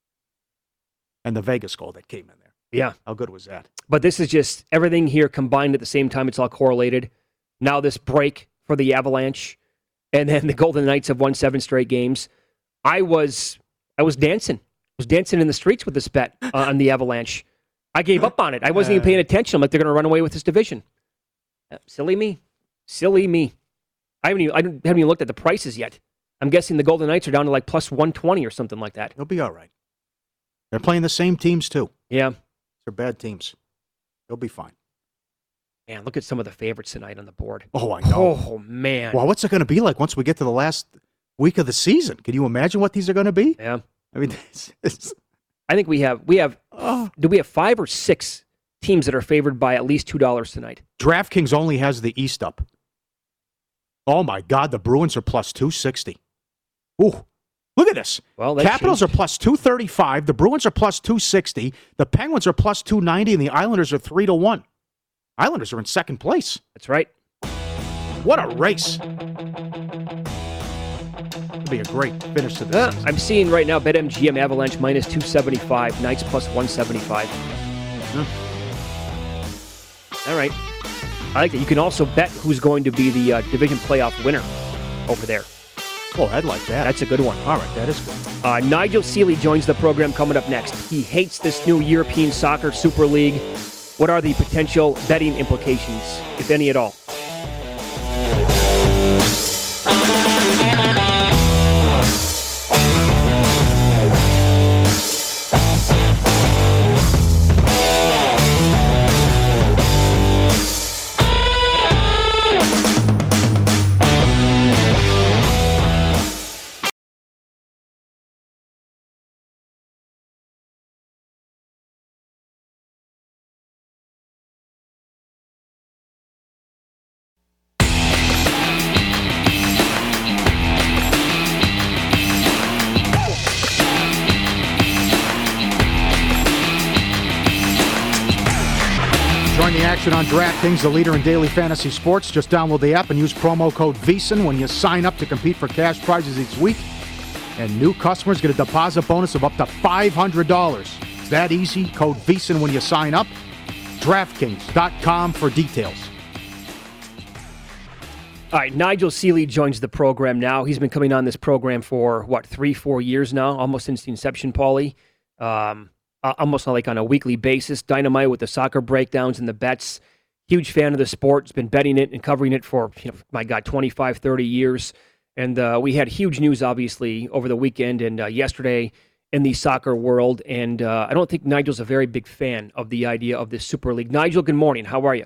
And the Vegas goal that came in there. Yeah. How good was that? But this is just everything here combined at the same time. It's all correlated. Now this break for the Avalanche, and then the Golden Knights have won seven straight games. I was I was dancing. I was dancing in the streets with this bet uh, on the Avalanche. I gave up on it. I wasn't even paying attention. I'm like, they're going to run away with this division. Uh, silly me. Silly me. I haven't even, I haven't even looked at the prices yet. I'm guessing the Golden Knights are down to like plus one twenty or something like that. They'll be all right. They're playing the same teams, too. Yeah. They're bad teams. They'll be fine. Man, look at some of the favorites tonight on the board. Oh, I know. Oh, man. Well, what's it going to be like once we get to the last week of the season? Can you imagine what these are going to be? Yeah. I mean, it's, it's, I think we have, we have, oh. do we have five or six teams that are favored by at least two dollars tonight? DraftKings only has the East up. Oh, my God. The Bruins are plus two sixty. Ooh. Look at this. Well, Capitals changed. are plus two thirty-five. The Bruins are plus two sixty. The Penguins are plus two ninety, and the Islanders are three to one. Islanders are in second place. That's right. What a race. It'll be a great finish to the Uh, season. I'm seeing right now BetMGM Avalanche minus two seventy-five, Knights plus one seventy-five. Hmm. All right. I like that. You can also bet who's going to be the uh, division playoff winner over there. Oh, I'd like that. That's a good one. All right, that is good. Uh, Nigel Seeley joins the program coming up next. He hates this new European Soccer Super League. What are the potential betting implications, if any at all? Join the action on DraftKings, the leader in daily fantasy sports. Just download the app and use promo code VEASAN when you sign up to compete for cash prizes each week. And new customers get a deposit bonus of up to five hundred dollars. It's that easy. Code VEASAN when you sign up. DraftKings dot com for details. All right, Nigel Seeley joins the program now. He's been coming on this program for, what, three, four years now, almost since the inception, Paulie. Um, almost like on a weekly basis. Dynamite with the soccer breakdowns and the bets. Huge fan of the sport. Has been betting it and covering it for, you know, my God, twenty-five, thirty years. And uh, we had huge news, obviously, over the weekend and uh, yesterday in the soccer world. And uh, I don't think Nigel's a very big fan of the idea of this Super League. Nigel, good morning. How are you?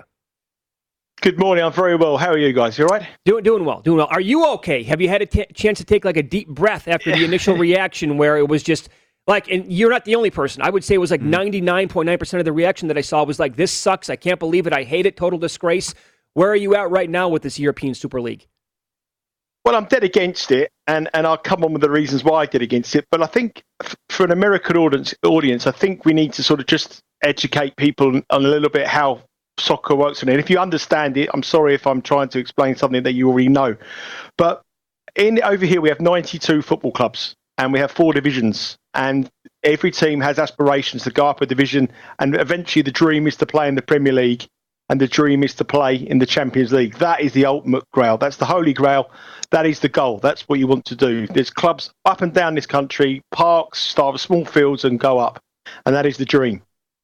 Good morning. I'm very well. How are you guys? You all right? Doing, doing well. Doing well. Are you okay? Have you had a t- chance to take like a deep breath after the initial reaction where it was just like, and you're not the only person. I would say it was like ninety-nine point nine percent of the reaction that I saw was like, this sucks. I can't believe it. I hate it. Total disgrace. Where are you at right now with this European Super League? Well, I'm dead against it, and, and I'll come on with the reasons why I did against it. But I think f- for an American audience, audience, I think we need to sort of just educate people on a little bit how soccer works. And if you understand it, I'm sorry if I'm trying to explain something that you already know. But in over here, we have ninety-two football clubs, and we have four divisions. And every team has aspirations to go up a division. And eventually the dream is to play in the Premier League. And the dream is to play in the Champions League. That is the ultimate grail. That's the holy grail. That is the goal. That's what you want to do. There's clubs up and down this country, parks, start with small fields and go up. And that is the dream.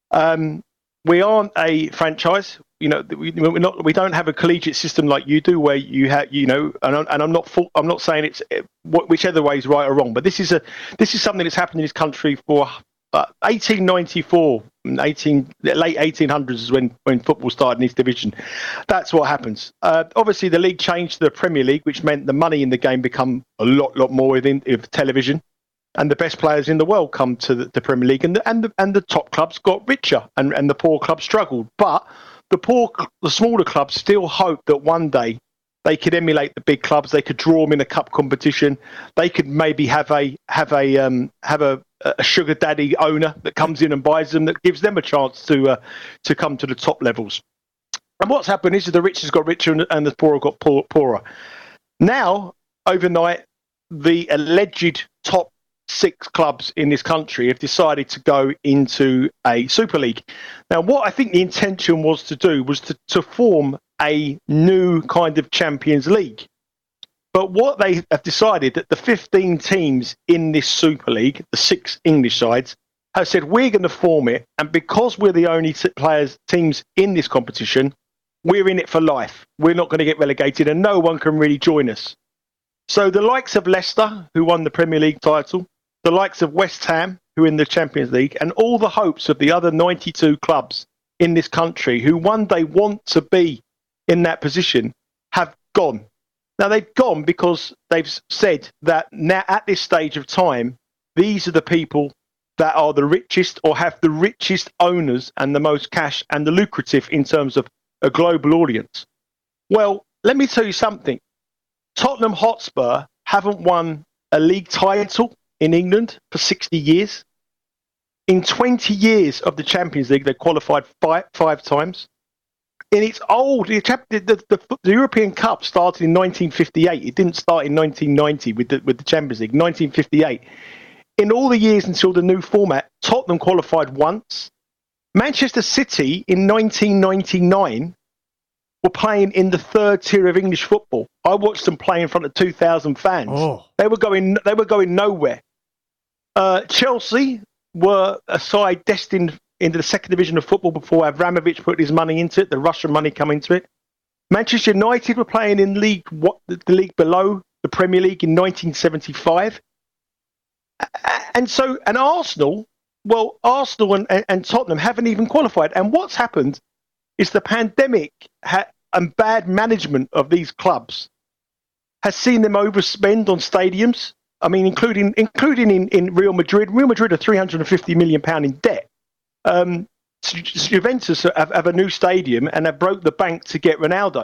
Um, we aren't a franchise. You know, we, we're not. We don't have a collegiate system like you do, where you have, you know. And, I'm, and I'm not. Full, I'm not saying it's whichever way is right or wrong. But this is a. This is something that's happened in this country for uh, eighteen ninety-four. eighteen late eighteen hundreds is when, when football started in this division. That's what happens. Uh, obviously, the league changed to the Premier League, which meant the money in the game become a lot, lot more within with television, and the best players in the world come to the, the Premier League, and the, and the and the top clubs got richer, and, and the poor clubs struggled. But the poor, the smaller clubs still hope that one day they could emulate the big clubs. They could draw them in a cup competition. They could maybe have a have a um, have a a sugar daddy owner that comes in and buys them, that gives them a chance to uh, to come to the top levels. And what's happened is that the rich has got richer and, and the poorer got poor, poorer. Now, overnight, the alleged top six clubs in this country have decided to go into a Super League. Now, what I think the intention was to do was to, to form a new kind of Champions League. But what they have decided that the fifteen teams in this Super League, the six English sides, have said, we're going to form it. And because we're the only t- players, teams in this competition, we're in it for life. We're not going to get relegated and no one can really join us. So the likes of Leicester, who won the Premier League title, the likes of West Ham, who are in the Champions League, and all the hopes of the other ninety-two clubs in this country who one day want to be in that position have gone. Now, they've gone because they've said that now at this stage of time, these are the people that are the richest or have the richest owners and the most cash and the lucrative in terms of a global audience. Well, let me tell you something. Tottenham Hotspur haven't won a league title in England for sixty years. In twenty years of the Champions League, they qualified five, five times. In its old, the, the, the, the European Cup started in nineteen fifty-eight. It didn't start in nineteen ninety with the, with the Champions League, nineteen fifty-eight. In all the years until the new format, Tottenham qualified once. Manchester City in nineteen ninety-nine were playing in the third tier of English football. I watched them play in front of two thousand fans. Oh. They were going, they were going nowhere. Uh, Chelsea were a side destined into the second division of football before Abramovich put his money into it, the Russian money come into it. Manchester United were playing in league what the league below the Premier League in nineteen seventy-five. And so, and Arsenal, well, Arsenal and, and, and Tottenham haven't even qualified. And what's happened is the pandemic ha- and bad management of these clubs has seen them overspend on stadiums. I mean, including including in, in Real Madrid. Real Madrid are three hundred fifty million pounds in debt. Um, Juventus have, have a new stadium and have broke the bank to get Ronaldo.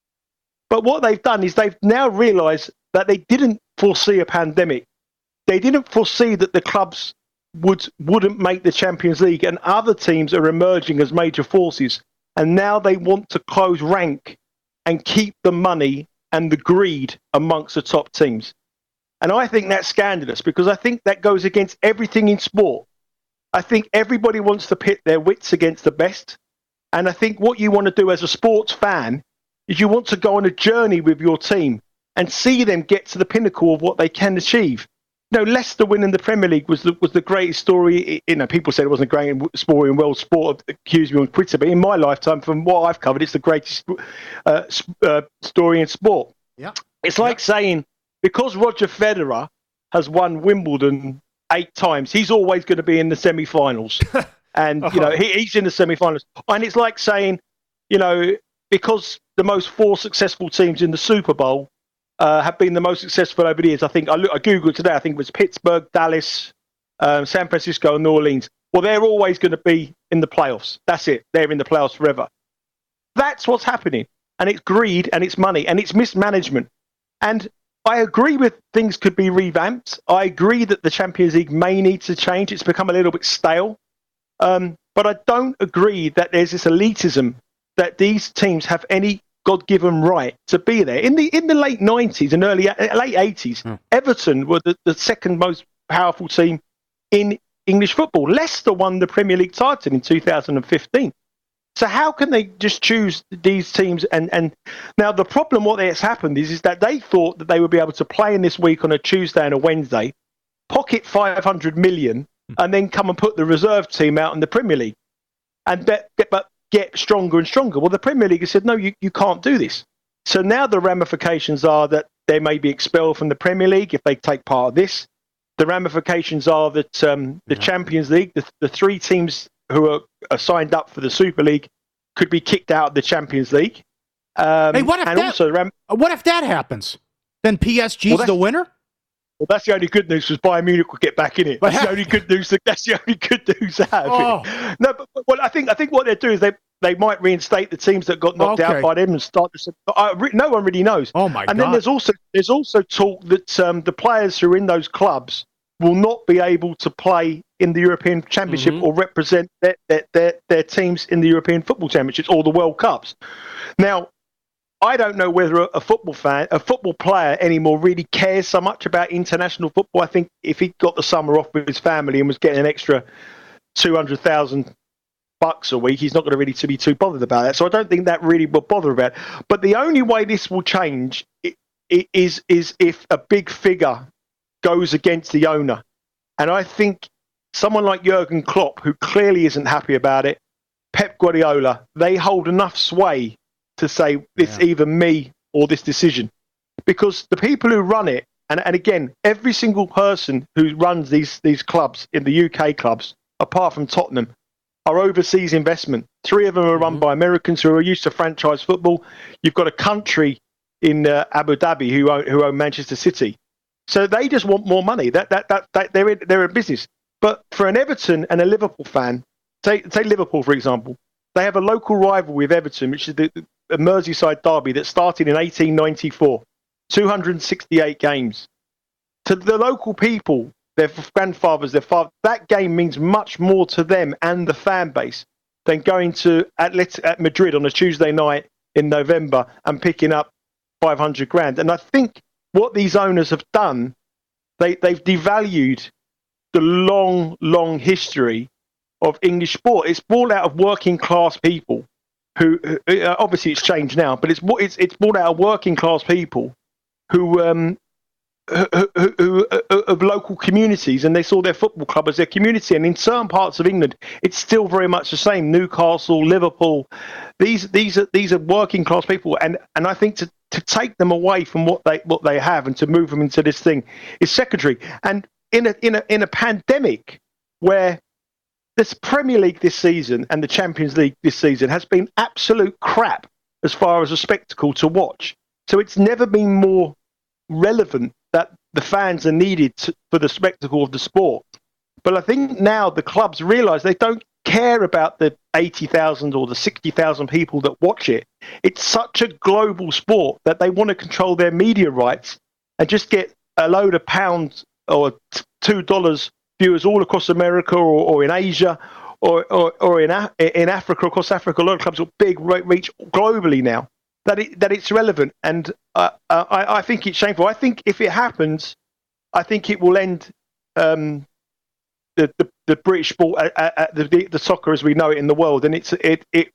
But what they've done is they've now realised that they didn't foresee a pandemic. They didn't foresee that the clubs would, wouldn't make the Champions League, and other teams are emerging as major forces. And now they want to close rank and keep the money and the greed amongst the top teams. And I think that's scandalous because I think that goes against everything in sport. I think everybody wants to pit their wits against the best. And I think what you want to do as a sports fan is you want to go on a journey with your team and see them get to the pinnacle of what they can achieve. You know, Leicester winning the Premier League was the, was the greatest story. You know, people said it wasn't a great story in world sport, accused me on Twitter, but in my lifetime, from what I've covered, it's the greatest uh, uh, story in sport. Yeah. It's like yeah. saying, because Roger Federer has won Wimbledon eight times, he's always going to be in the semi-finals. And, you know, he, he's in the semi-finals. And it's like saying, you know, because the most four successful teams in the Super Bowl uh, have been the most successful over the years. I think, I, look, I Googled today, I think it was Pittsburgh, Dallas, um, San Francisco, and New Orleans. Well, they're always going to be in the playoffs. That's it. They're in the playoffs forever. That's what's happening. And it's greed, and it's money, and it's mismanagement. And I agree with things could be revamped. I agree that the Champions League may need to change. It's become a little bit stale. Um, but I don't agree that there's this elitism that these teams have any God-given right to be there. In the in the late nineties and early late eighties, mm. Everton were the, the second most powerful team in English football. Leicester won the Premier League title in two thousand fifteen. So how can they just choose these teams? And, and now the problem, what has happened is, is that they thought that they would be able to play in this week on a Tuesday and a Wednesday, pocket five hundred million, and then come and put the reserve team out in the Premier League and bet, get, but get stronger and stronger. Well, the Premier League has said, no, you, you can't do this. So now the ramifications are that they may be expelled from the Premier League if they take part of this. The ramifications are that um, the yeah. Champions League, the, the three teams who are, are signed up for the Super League, could be kicked out of the Champions League. Um, hey, what if, and that, also, ram- what if that happens? Then P S G's well, the winner? Well, that's the only good news, because Bayern Munich will get back in it. That's the only good news. That's the only good news I have. Oh. No, but, but well, I think I think what they do is they they might reinstate the teams that got knocked okay. out by them and start to. I, no one really knows. Oh my and God! And then there's also there's also talk that um, the players who are in those clubs will not be able to play in the European Championship mm-hmm. or represent their, their their their teams in the European Football Championships or the World Cups. Now, I don't know whether a, a football fan, a football player anymore really cares so much about international football. I think if he got the summer off with his family and was getting an extra two hundred thousand bucks a week, he's not going to really to be too bothered about that. So I don't think that really will bother about it. But the only way this will change it, it is is if a big figure goes against the owner. And I think someone like Jurgen Klopp, who clearly isn't happy about it, Pep Guardiola, they hold enough sway to say it's yeah. either me or this decision. Because the people who run it, and, and again, every single person who runs these, these clubs in the U K clubs, apart from Tottenham, are overseas investment. Three of them are run mm-hmm. by Americans who are used to franchise football. You've got a country in uh, Abu Dhabi who own, who own Manchester City. So they just want more money. That that that, that they're in, they're in business. But for an Everton and a Liverpool fan, take take Liverpool for example, they have a local rival with Everton, which is the, the Merseyside derby that started in eighteen ninety-four, two hundred sixty-eight games. To the local people, their grandfathers, their father, that game means much more to them and the fan base than going to Atlet- at Madrid on a Tuesday night in November and picking up five hundred grand. And I think what these owners have done, they, they've devalued the long, long history of English sport. It's brought out of working class people who, who uh, obviously it's changed now, but it's it's it's brought out of working class people who um who, who, who uh, of local communities, and they saw their football club as their community. And in certain parts of England, it's still very much the same. Newcastle, Liverpool, these these are these are working class people, and and I think to to take them away from what they what they have and to move them into this thing is secondary. And in a in a in a pandemic where this Premier League this season and the Champions League this season has been absolute crap as far as a spectacle to watch. So it's never been more relevant that the fans are needed to, for the spectacle of the sport. But I think now the clubs realise they don't care about the eighty thousand or the sixty thousand people that watch it. It's such a global sport that they want to control their media rights and just get a load of pounds or two dollars viewers all across America or, or in Asia or, or, or in in Africa, across Africa. A lot of clubs have big reach globally now. That it, that it's relevant, and uh, I, I think it's shameful. I think if it happens, I think it will end um, the, the the British sport, uh, uh, the the soccer as we know it in the world. And it's it it.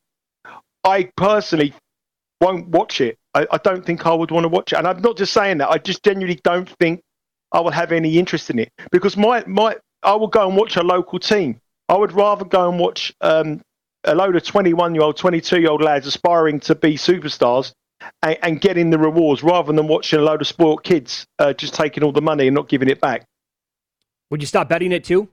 I personally won't watch it. I, I don't think I would want to watch it, and I'm not just saying that. I just genuinely don't think I will have any interest in it, because my my I will go and watch a local team. I would rather go and watch. Um, a load of twenty-one-year-old, twenty-two-year-old lads aspiring to be superstars and, and getting the rewards rather than watching a load of spoiled kids uh, just taking all the money and not giving it back. Would you stop betting it too?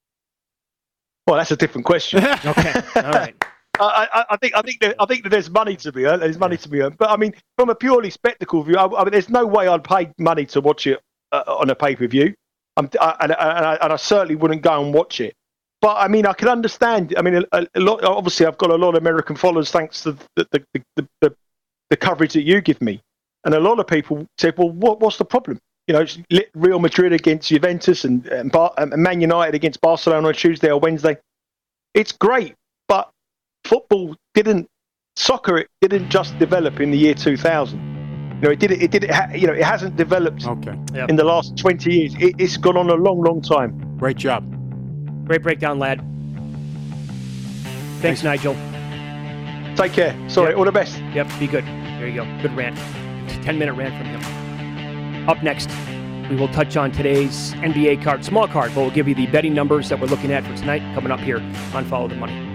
Well, that's a different question. Okay, all right. I, I, I think I think that, I think that there's money to be earned. There's money to be earned, but I mean, from a purely spectacle view, I, I mean, there's no way I'd pay money to watch it uh, on a pay-per-view, I'm, I, and, and, I, and I certainly wouldn't go and watch it. But I mean, I can understand. I mean, a, a lot. Obviously, I've got a lot of American followers thanks to the the, the, the, the coverage that you give me, and a lot of people say, "Well, what, what's the problem?" You know, Real Madrid against Juventus and, and, Bar- and Man United against Barcelona on Tuesday or Wednesday. It's great, but football didn't, soccer it didn't just develop in the year two thousand. You know, it did. It did. It ha- you know, it hasn't developed okay. yep. in the last twenty years. It, it's gone on a long, long time. Great job. Great breakdown, lad. Thanks, Thanks. Nigel. Take care. Sorry, yep. all the best. Yep, be good. There you go. Good rant. ten-minute rant from him. Up next, we will touch on today's N B A card, small card, but we'll give you the betting numbers that we're looking at for tonight, coming up here on Follow the Money.